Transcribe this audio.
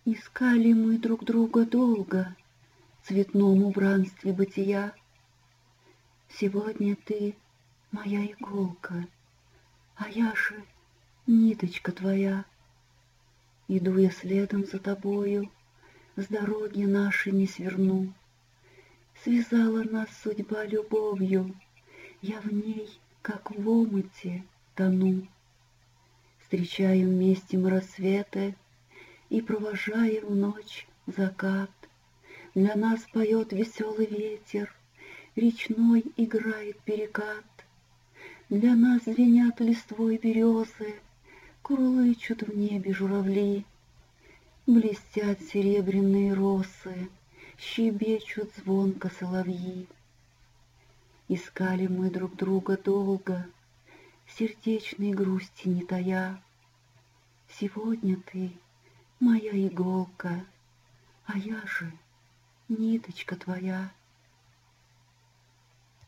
Искали мы друг друга долго в цветном убранстве бытия. Сегодня ты моя иголка, а я же ниточка твоя. Иду я следом за тобою, с дороги нашей не сверну. Связала нас судьба любовью, я в ней, как в омуте, тону. Встречаем вместе мы рассветы и провожаем в ночь закат. Для нас поет веселый ветер, речной играет перекат. Для нас звенят листвой березы, курлычут в небе журавли. Блестят серебряные росы, щебечут звонко соловьи. Искали мы друг друга долго, сердечной грусти не тая. Сегодня ты моя иголка, а я же ниточка твоя.